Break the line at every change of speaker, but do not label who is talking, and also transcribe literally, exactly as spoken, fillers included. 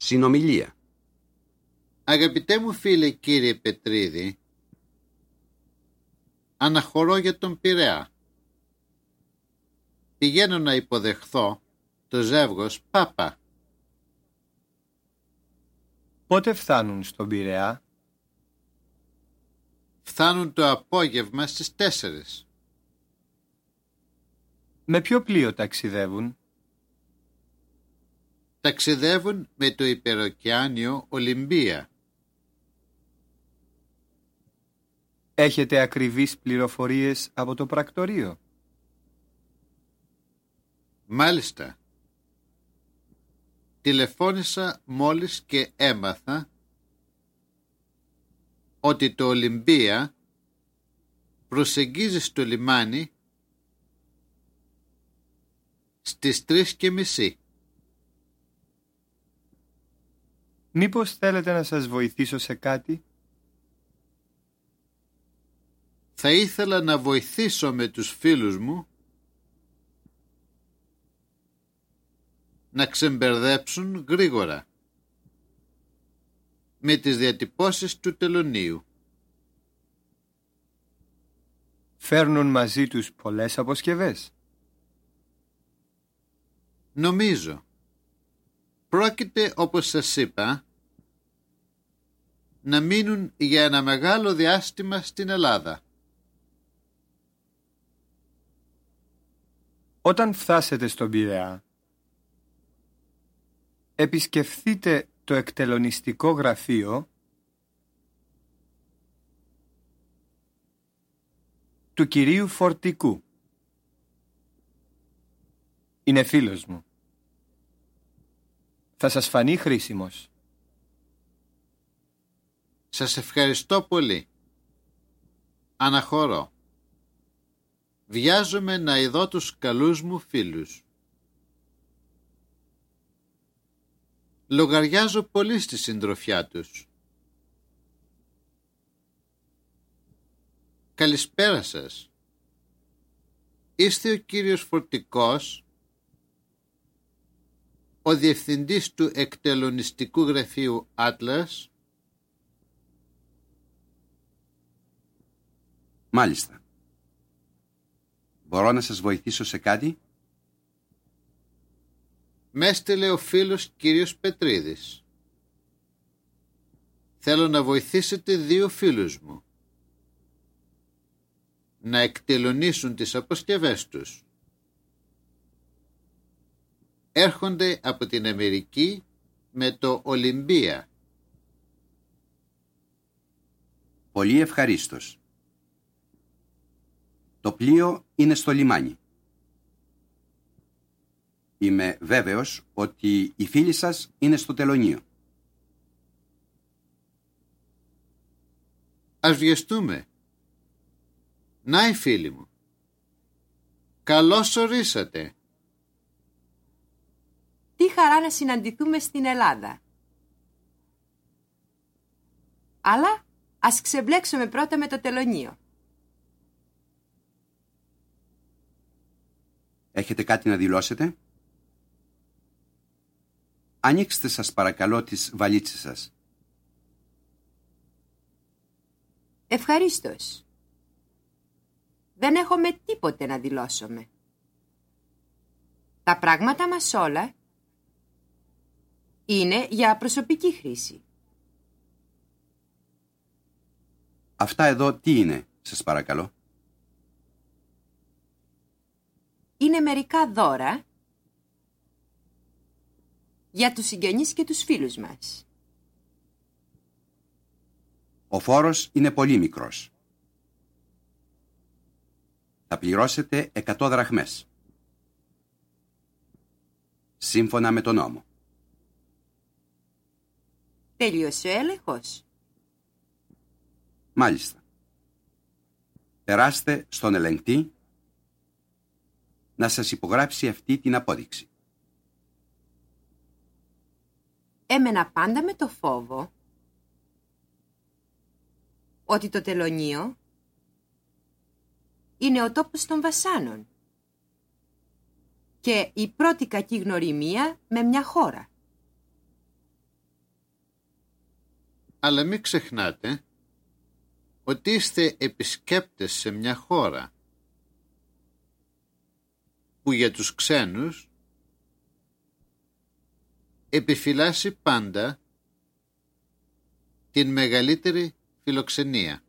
Συνομιλία.
Αγαπητέ μου φίλε κύριε Πετρίδη, αναχωρώ για τον Πειραιά. Πηγαίνω να υποδεχθώ το ζεύγος Πάπα.
Πότε φτάνουν στον Πειραιά?
Φτάνουν το απόγευμα στις τέσσερις.
Με ποιο πλοίο ταξιδεύουν?
Ταξιδεύουν με το υπεροκειάνιο Ολυμπία.
Έχετε ακριβείς πληροφορίες από το πρακτορείο?
Μάλιστα. Τηλεφώνησα μόλις και έμαθα ότι το Ολυμπία προσεγγίζει στο λιμάνι στις τρεις και μισή.
Μήπως θέλετε να σας βοηθήσω σε κάτι?
Θα ήθελα να βοηθήσω με τους φίλους μου να ξεμπερδέψουν γρήγορα με τις διατυπώσεις του τελωνίου.
Φέρνουν μαζί τους πολλές αποσκευές?
Νομίζω. Πρόκειται, όπως σας είπα, να μείνουν για ένα μεγάλο διάστημα στην Ελλάδα.
Όταν φτάσετε στον Πειραιά, επισκεφθείτε το εκτελονιστικό γραφείο του κυρίου Φορτικού. Είναι φίλος μου. Θα σας φανεί χρήσιμος.
Σας ευχαριστώ πολύ. Αναχωρώ. Βιάζομαι να ειδώ τους καλούς μου φίλους. Λογαριάζω πολύ στη συντροφιά τους. Καλησπέρα σας. Είστε ο κύριος Φορτικός, ο διευθυντής του εκτελονιστικού γραφείου Άτλας?
Μάλιστα. Μπορώ να σας βοηθήσω σε κάτι?
Μ' έστειλε ο φίλος κύριος Πετρίδης. Θέλω να βοηθήσετε δύο φίλους μου να εκτελονίσουν τις αποσκευές τους. Έρχονται από την Αμερική με το Ολυμπία.
Πολύ ευχαρίστως. Το πλοίο είναι στο λιμάνι. Είμαι βέβαιος ότι οι φίλοι σας είναι στο τελωνείο.
Ας βιαστούμε. Να οι φίλοι μου. Καλώς ορίσατε.
Τι χαρά να συναντηθούμε στην Ελλάδα. Αλλά ας ξεμπλέξουμε πρώτα με το τελωνείο.
Έχετε κάτι να δηλώσετε? Ανοίξτε σας παρακαλώ τις βαλίτσες σας.
Ευχαρίστως. Δεν έχουμε τίποτε να δηλώσουμε. Τα πράγματα μας όλα είναι για προσωπική χρήση.
Αυτά εδώ τι είναι, σας παρακαλώ?
Είναι μερικά δώρα για τους συγγενείς και τους φίλους μας.
Ο φόρος είναι πολύ μικρός. Θα πληρώσετε εκατό δραχμές. Σύμφωνα με τον νόμο.
Τέλειωσε ο έλεγχος?
Μάλιστα. Περάστε στον ελεγκτή να σας υπογράψει αυτή την απόδειξη.
Έμενα πάντα με το φόβο ότι το τελωνείο είναι ο τόπος των βασάνων και η πρώτη κακή γνωριμία με μια χώρα.
Αλλά μην ξεχνάτε ότι είστε επισκέπτες σε μια χώρα που για τους ξένους επιφυλάσσει πάντα την μεγαλύτερη φιλοξενία.